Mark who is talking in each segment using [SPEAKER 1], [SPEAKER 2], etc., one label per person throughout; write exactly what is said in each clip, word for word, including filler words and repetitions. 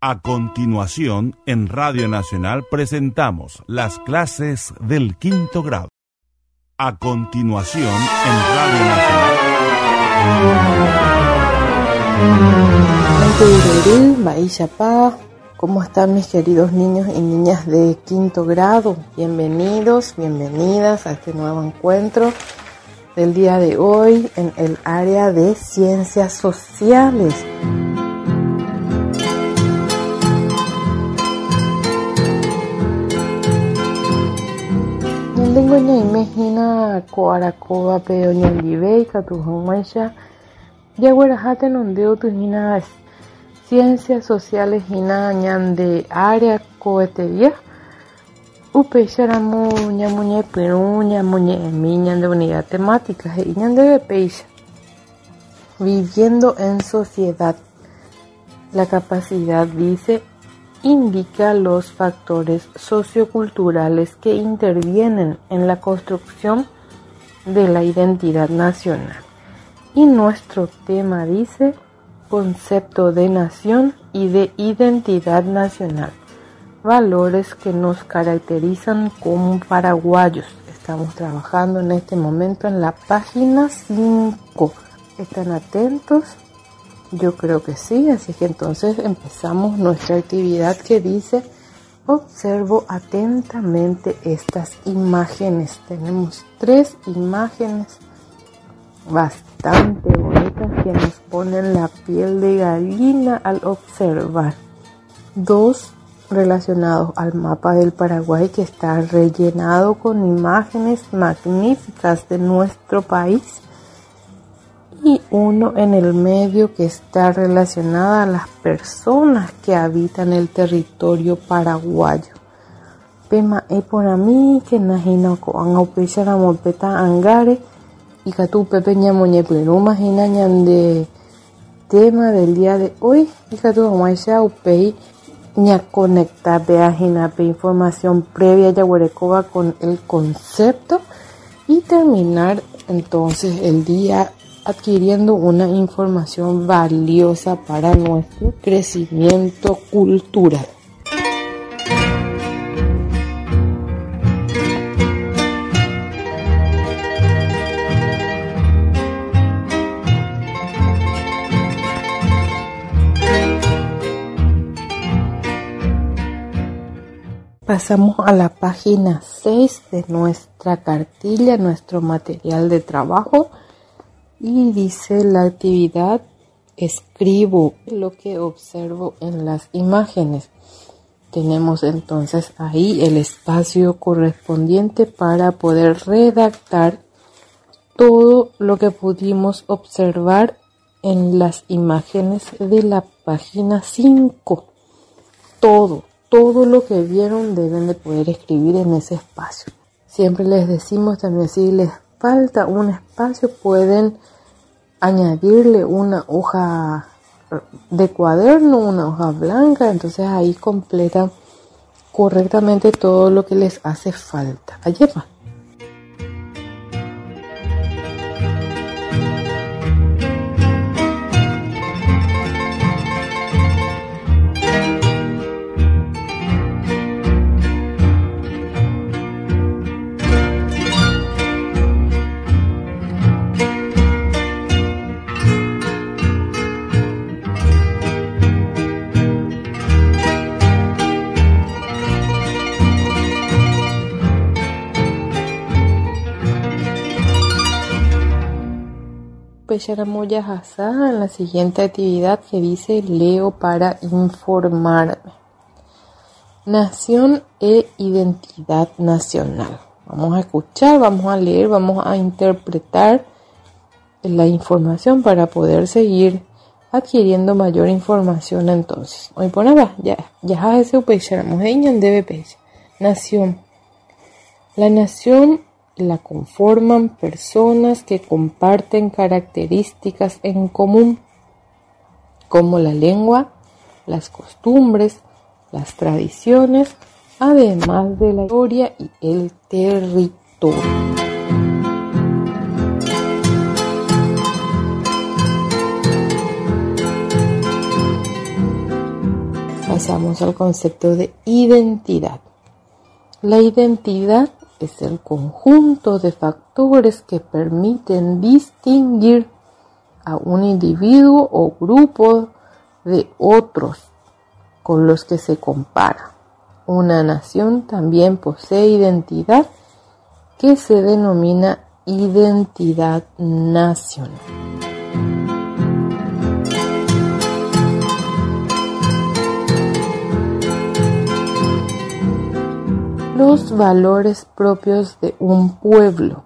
[SPEAKER 1] A continuación, en Radio Nacional presentamos las clases del quinto grado. A continuación, en Radio
[SPEAKER 2] Nacional. ¿Cómo están mis queridos niños y niñas de quinto grado? Bienvenidos, bienvenidas a este nuevo encuentro del día de hoy en el área de ciencias sociales. Tengo una imagina coaracoba peoña libe catujumaisha ya guarajate nondeo tujina ciencias sociales hina ñande área coetería upeixaramu ñamuñe piru ñamuñe emi ñande unidad temática y ñande bepeisha viviendo en sociedad. La capacidad dice indica los factores socioculturales que intervienen en la construcción de la identidad nacional. Y nuestro tema dice concepto de nación y de identidad nacional, valores que nos caracterizan como paraguayos. Estamos trabajando en este momento en la página cinco. ¿Están atentos? Yo creo que sí, así que entonces empezamos nuestra actividad que dice: observo atentamente estas imágenes. Tenemos tres imágenes bastante bonitas que nos ponen la piel de gallina al observar. Dos relacionados al mapa del Paraguay, que está rellenado con imágenes magníficas de nuestro país. Y uno en el medio que está relacionada a las personas que habitan el territorio paraguayo. Pema e por mí que najina ko angopeshara molpeta angare y katu pepe ñamoñe pero imagina ñande tema del día de hoy y katu amaisha upei ña conectar de ajina pe información previa ya huerecoba con el concepto y terminar entonces el día adquiriendo una información valiosa para nuestro crecimiento cultural. Pasamos a la página seis de nuestra cartilla, nuestro material de trabajo. Y dice la actividad: escribo lo que observo en las imágenes. Tenemos entonces ahí el espacio correspondiente para poder redactar todo lo que pudimos observar en las imágenes de la página cinco. Todo, todo lo que vieron deben de poder escribir en ese espacio. Siempre les decimos también, si les falta un espacio, pueden añadirle una hoja de cuaderno, una hoja blanca, entonces ahí completan correctamente todo lo que les hace falta. Ayer va. Pecharamoya Hazá en la siguiente actividad que dice: leo para informarme. Nación e identidad nacional. Vamos a escuchar, vamos a leer, vamos a interpretar la información para poder seguir adquiriendo mayor información. Entonces, hoy por ahora ya ya ese Pecharamoya debe pecha. Nación. La nación la conforman personas que comparten características en común, como la lengua, las costumbres, las tradiciones, además de la historia y el territorio. pasamos al concepto de identidad. La identidad es el conjunto de factores que permiten distinguir a un individuo o grupo de otros con los que se compara. Una nación también posee identidad que se denomina identidad nacional. Los valores propios de un pueblo.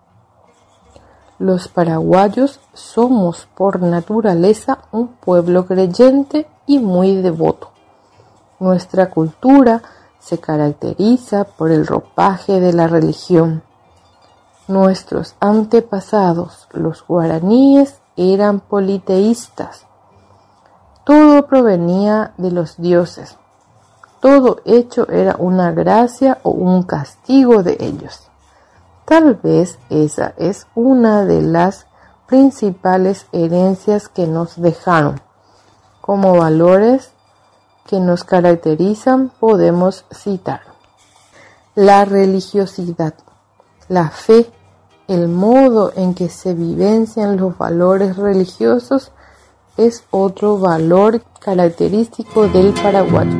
[SPEAKER 2] Los paraguayos somos por naturaleza un pueblo creyente y muy devoto. Nuestra cultura se caracteriza por el ropaje de la religión. Nuestros antepasados, los guaraníes, eran politeístas. Todo provenía de los dioses. Todo hecho era una gracia o un castigo de ellos. Tal vez esa es una de las principales herencias que nos dejaron. Como valores que nos caracterizan podemos citar la religiosidad, la fe, el modo en que se vivencian los valores religiosos es otro valor característico del paraguayo.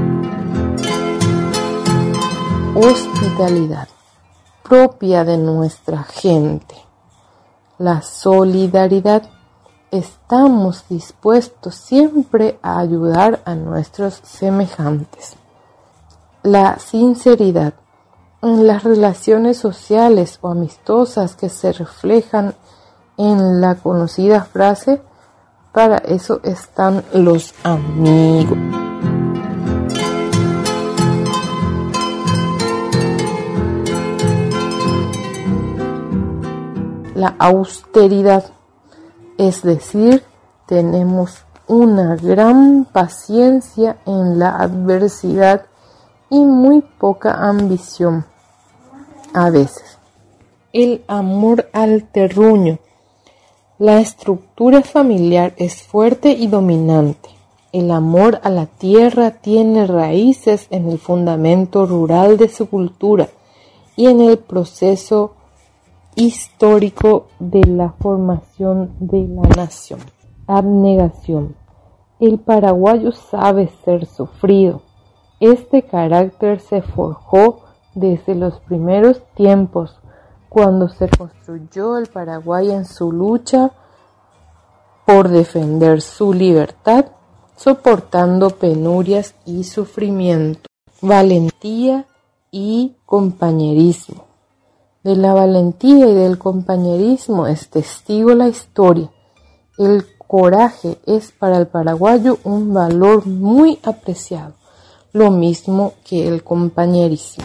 [SPEAKER 2] Hospitalidad, propia de nuestra gente. La solidaridad, estamos dispuestos siempre a ayudar a nuestros semejantes. La sinceridad, en las relaciones sociales o amistosas que se reflejan en la conocida frase, para eso están los amigos. La austeridad, es decir, tenemos una gran paciencia en la adversidad y muy poca ambición a veces. El amor al terruño. La estructura familiar es fuerte y dominante. El amor a la tierra tiene raíces en el fundamento rural de su cultura y en el proceso histórico de la formación de la nación. Abnegación. El paraguayo sabe ser sufrido. Este carácter se forjó desde los primeros tiempos, cuando se construyó el Paraguay en su lucha por defender su libertad, soportando penurias y sufrimiento. Valentía y compañerismo. De la valentía y del compañerismo es testigo la historia. El coraje es para el paraguayo un valor muy apreciado, lo mismo que el compañerismo.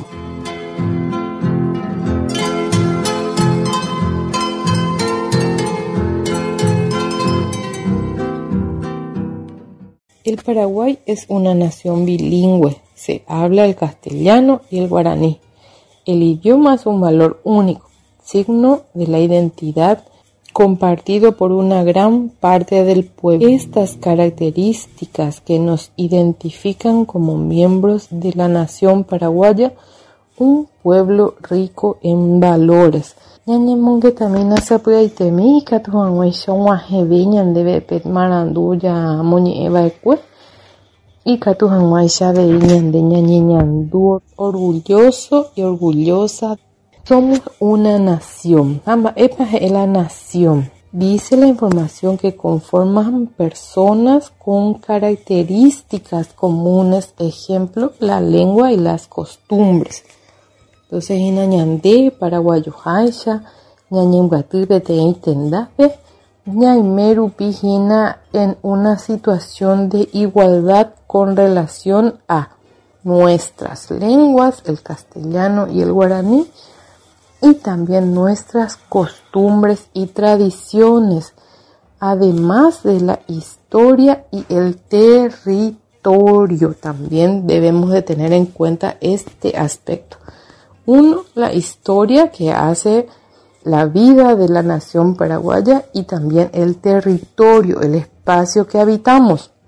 [SPEAKER 2] El Paraguay es una nación bilingüe, se habla el castellano y el guaraní. El idioma es un valor único, signo de la identidad compartido por una gran parte del pueblo. Estas características que nos identifican como miembros de la nación paraguaya, un pueblo rico en valores. Ñañemonge también hace pueitemi katuhanguaishon waheviñan debe pet maranduya moñeva ekue y katuhanguaisha veiñan de ñañeñandu orgulloso y orgullosa. Somos una nación. Amba epa es la nación. Dice la información que conforman personas con características comunes, ejemplo, la lengua y las costumbres. Entonces, ina ñande paraguayo haisha, ñañemgatu betei tendape, ñaimeru pijina en una situación de igualdad con relación a nuestras lenguas, el castellano y el guaraní, y también nuestras costumbres y tradiciones, además de la historia y el territorio. También debemos de tener en cuenta este aspecto. Uno, la historia que hace la vida de la nación paraguaya y también el territorio, el espacio que habitamos.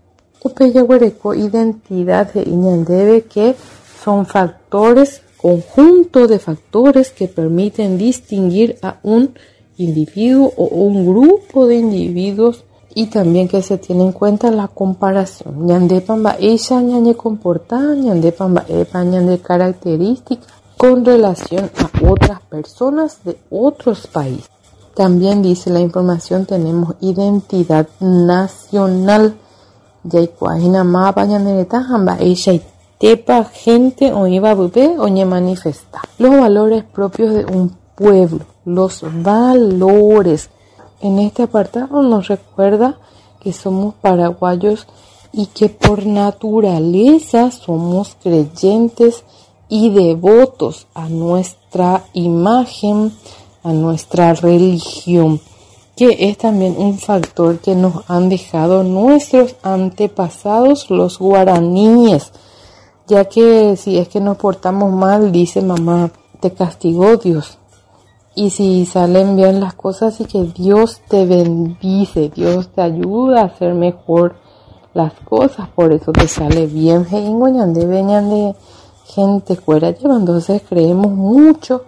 [SPEAKER 2] Upeyaguareco identidad de Iñandebe, que son factores, conjunto de factores que permiten distinguir a un individuo o un grupo de individuos, y también que se tiene en cuenta la comparación. Ñandepan va ella ñande comportada, ñandepan va epa ñande características con relación a otras personas de otros países. También dice la información, tenemos identidad nacional. Yaikuajina mapa ñandereta hamba ella tepa gente o iba bebé o ñe manifesta. Los valores propios de un pueblo, los valores. En este apartado nos recuerda que somos paraguayos y que por naturaleza somos creyentes y devotos a nuestra imagen, a nuestra religión, que es también un factor que nos han dejado nuestros antepasados, los guaraníes, ya que si es que nos portamos mal, dice mamá, te castigó Dios. Y si salen bien las cosas, y que Dios te bendice, Dios te ayuda a hacer mejor las cosas, por eso te sale bien. Ñande venían de gente fuera lleva, entonces creemos mucho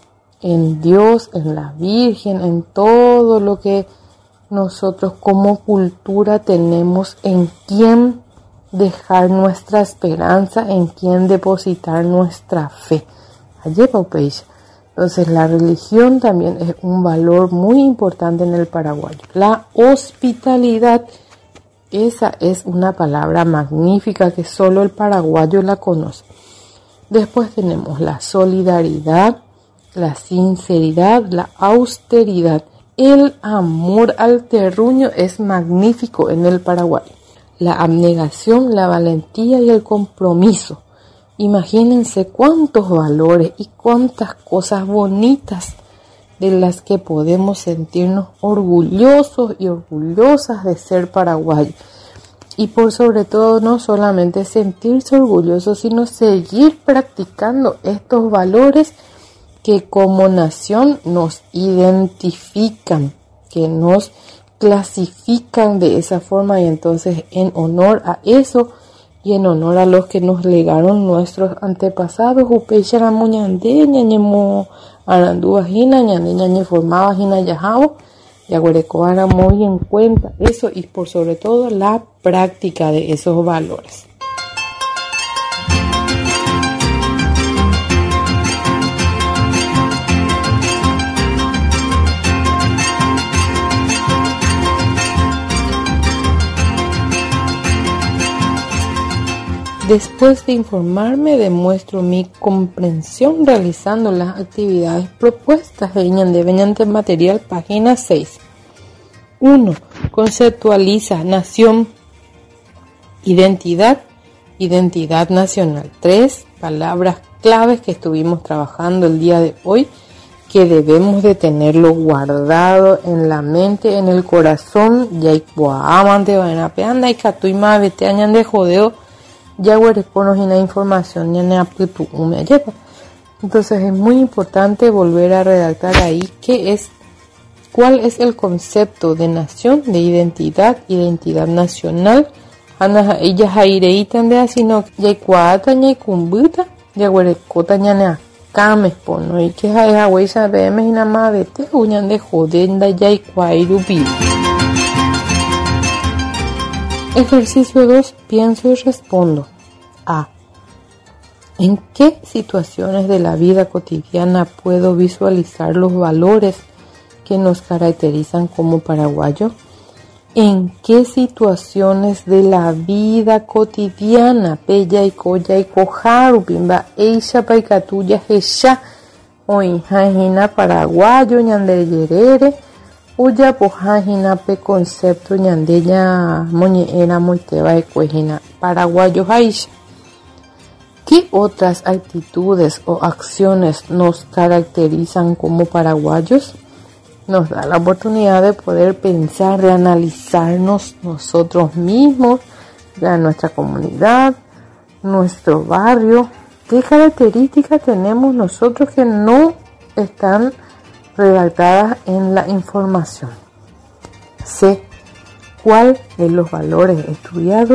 [SPEAKER 2] en Dios, en la Virgen, en todo lo que nosotros como cultura tenemos, en quién dejar nuestra esperanza, en quién depositar nuestra fe. Allí paupéis. Entonces la religión también es un valor muy importante en el paraguayo. La hospitalidad, esa es una palabra magnífica que solo el paraguayo la conoce. Después tenemos la solidaridad, la sinceridad, la austeridad. El amor al terruño es magnífico en el paraguayo. La abnegación, la valentía y el compromiso. Imagínense cuántos valores y cuántas cosas bonitas de las que podemos sentirnos orgullosos y orgullosas de ser paraguayos. Y por sobre todo, no solamente sentirse orgullosos, sino seguir practicando estos valores que como nación nos identifican, que nos clasifican de esa forma. Y entonces, en honor a eso y en honor a los que nos legaron nuestros antepasados, upechara muñande ñañemo arandúa jina ñande ñañe formaba jina yajao, yaguareco hará muy en cuenta eso, y por sobre todo la práctica de esos valores. Después de informarme, demuestro mi comprensión realizando las actividades propuestas de Ñande Beñante Material, página seis. uno. Conceptualiza nación, identidad, identidad nacional. tres. Palabras claves que estuvimos trabajando el día de hoy, que debemos de tenerlo guardado en la mente, en el corazón. Información. Entonces es muy importante volver a redactar ahí qué es, cuál es el concepto de nación, de identidad, identidad nacional. Ana ella jaireitan de asino yaikuata ñaikumbuta yaguarekota ñane kames pono y que ja huesa veme ina mavete uñan de jodenda yaikuairupi. Ejercicio dos. Pienso y respondo. A. ¿En qué situaciones de la vida cotidiana puedo visualizar los valores que nos caracterizan como paraguayos? ¿En qué situaciones de la vida cotidiana pella y coya y cojaru pimba eisha paikatuya jesha oinjajina paraguayo ñandeyerere uya pojajina pe concepto ñandeña moñeera moiteba ecuejina paraguayo jaisha? ¿Qué otras actitudes o acciones nos caracterizan como paraguayos? Nos da la oportunidad de poder pensar, de analizarnos nosotros mismos, de nuestra comunidad, nuestro barrio. ¿Qué características tenemos nosotros que no están redactadas en la información? C. ¿Cuál de los valores estudiados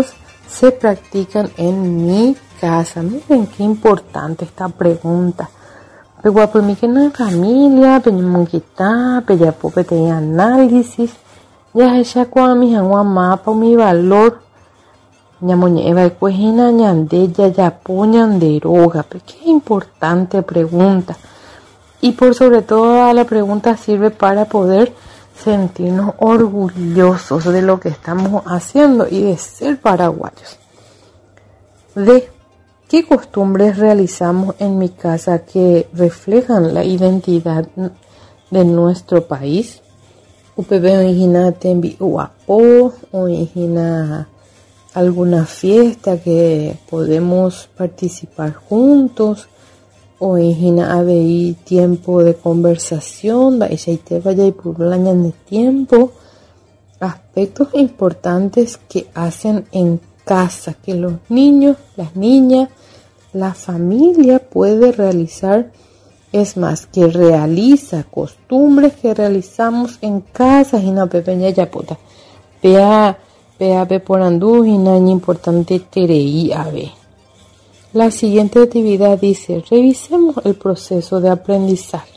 [SPEAKER 2] se practican en mi casa? Miren qué importante esta pregunta. Pero por mí que no es familia, pero no quita, pero ya puedo tener análisis, ya ella cuando mi agua mapa mi valor, ya moñeva y cuejina ñande ya ya puñan de roga, pero qué importante pregunta. Y por sobre todo la pregunta sirve para poder sentirnos orgullosos de lo que estamos haciendo y de ser paraguayos. De ¿qué costumbres realizamos en mi casa que reflejan la identidad de nuestro país? Upebe origina tembi uapo, origina alguna fiesta que podemos participar juntos, origina abei tiempo de conversación, va ella y te vaya y por un año de tiempo, aspectos importantes que hacen en casa, que los niños, las niñas, la familia puede realizar, es más, que realiza costumbres que realizamos en casa y no pepeña yapota. Pea, pea pe por andú y naña importante tereí ave. La siguiente actividad dice, revisemos el proceso de aprendizaje.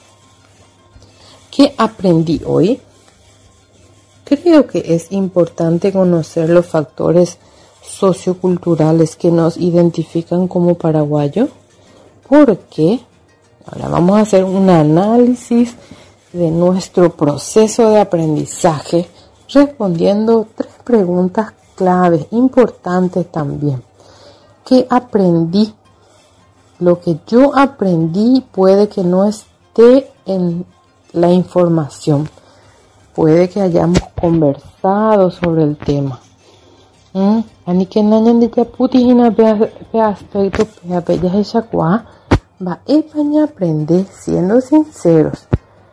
[SPEAKER 2] ¿Qué aprendí hoy? Creo que es importante conocer los factores socioculturales que nos identifican como paraguayos, porque ahora vamos a hacer un análisis de nuestro proceso de aprendizaje respondiendo tres preguntas claves importantes también. ¿Qué aprendí? Lo que yo aprendí puede que no esté en la información, puede que hayamos conversado sobre el tema. Mm, ani que nañan de yaputi hina pe aspecto pe pe ya esa kwa va e paña aprender siendo sinceros.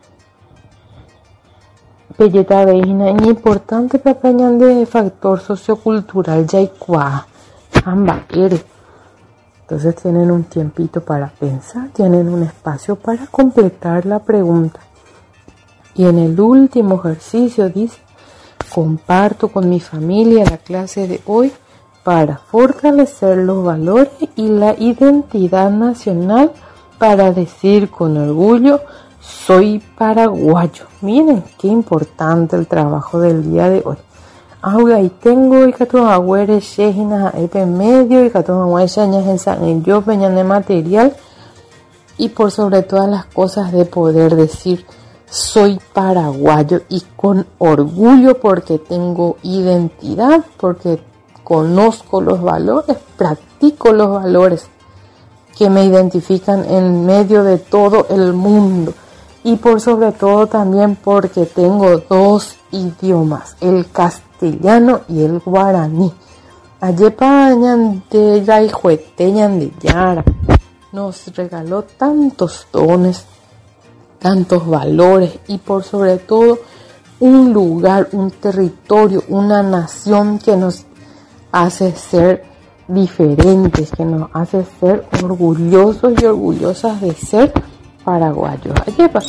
[SPEAKER 2] Pelleta ve hina importante pe pañan de factor sociocultural ya y kwa amba ere. Entonces tienen un tiempito para pensar, tienen un espacio para completar la pregunta. Y en el último ejercicio dice, comparto con mi familia la clase de hoy para fortalecer los valores y la identidad nacional, para decir con orgullo, soy paraguayo. Miren qué importante el trabajo del día de hoy. Ahora y tengo y que agüere shejina epe medio y que en yo de material, y por sobre todas las cosas de poder decir soy paraguayo y con orgullo, porque tengo identidad, porque conozco los valores, practico los valores que me identifican en medio de todo el mundo, y por sobre todo también porque tengo dos idiomas, el castellano y el guaraní. Ayepa de Raijueteñan de Yara nos regaló tantos dones, tantos valores, y por sobre todo un lugar, un territorio, una nación que nos hace ser diferentes, que nos hace ser orgullosos y orgullosas de ser paraguayos. Ayepa.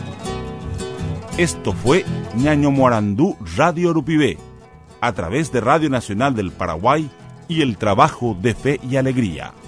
[SPEAKER 1] Esto fue Ñaño Morandú Radio Urupibé, a través de Radio Nacional del Paraguay y el trabajo de Fe y Alegría.